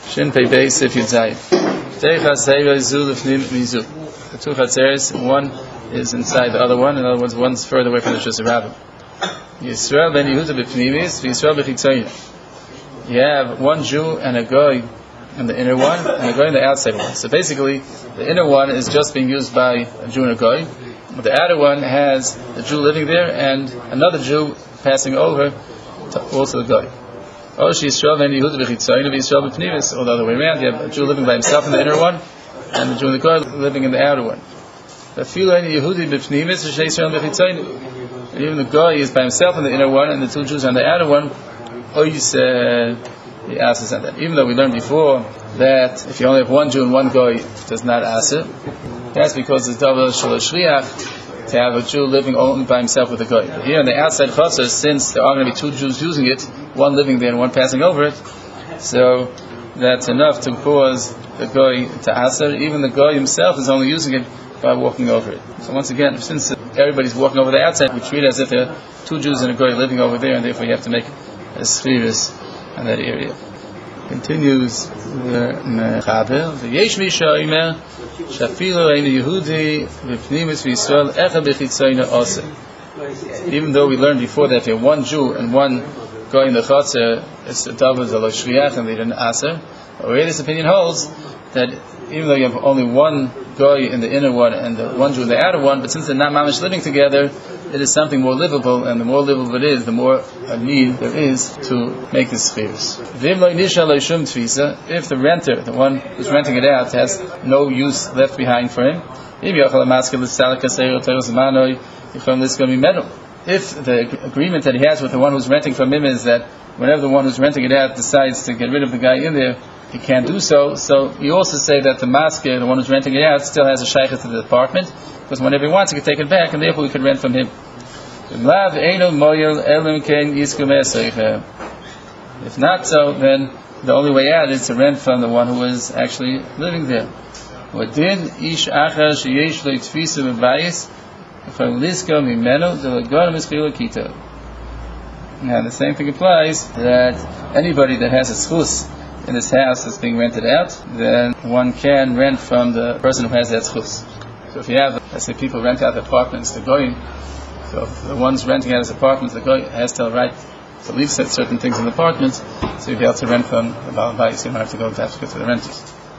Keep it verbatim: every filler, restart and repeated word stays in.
Shin Pei Beis If Yitzayim. The two chatzeres, one is inside the other one, in other words, one's further away from the Shus Rabbim. Yisrael ben Yehuda b'pnimis, v'Yisrael b'chitzayim. You have one Jew and a goy in the inner one, and a goy in the outside one. So basically, the inner one is just being used by a Jew and a goy, but the outer one has the Jew living there and another Jew passing over to also the goy. Or Yisrael ben Yehuda b'chitzayim, v'Yisrael b'pnimis, or the other way around. You have a Jew living by himself in the inner one, and the Jew and the goy living in the outer one. Even the goy is by himself in the inner one, and the two Jews are in the outer one. He asks on that. Even though we learned before that if you only have one Jew and one goy, it does not aser. That's because it's double shalosh shliach to have a Jew living only by himself with a goy. But here on the outside chutzner, since there are going to be two Jews using it, one living there and one passing over it, so that's enough to cause the goy to aser. Even the goy himself is only using it by walking over it. So once again, since everybody's walking over the outside, we treat it as if there are two Jews and a goy living over there, and therefore you have to make a sfiris in that area. Continues the Mechaber. The Yesh Mishayimer Shafilo Ein Yehudi V'Pnimis V'Yisrael Echa B'Chitzayna Ose. Even though we learned before that if you have one Jew and one goy in the Chatzar, it's a double Zalo Shliach and they didn't aser. This opinion holds that even though you have only one goy in the inner one and the one Jew in the outer one, but since they're not mamish living together, it is something more livable, and the more livable it is, the more a need there is to make this sfiris. If the renter, the one who's renting it out, has no use left behind for him, if the agreement that he has with the one who's renting from him is that whenever the one who's renting it out decides to get rid of the guy in there, he can't do so. So you also say that the masker, the one who's renting it out, still has a shaykhah to the apartment, because whenever he wants, he can take it back, and therefore we can rent from him. If not so, then the only way out is to rent from the one who is actually living there. And the same thing applies that anybody that has a schus in his house that's being rented out, then one can rent from the person who has that schus. So if you have, let's say, people rent out apartments to goyim, so if the one's renting out his apartments, the goy has to right to leave certain things in the apartments, so you'll be able to rent from the Baal Bayis, so you don't have to go to, have to go to the renters.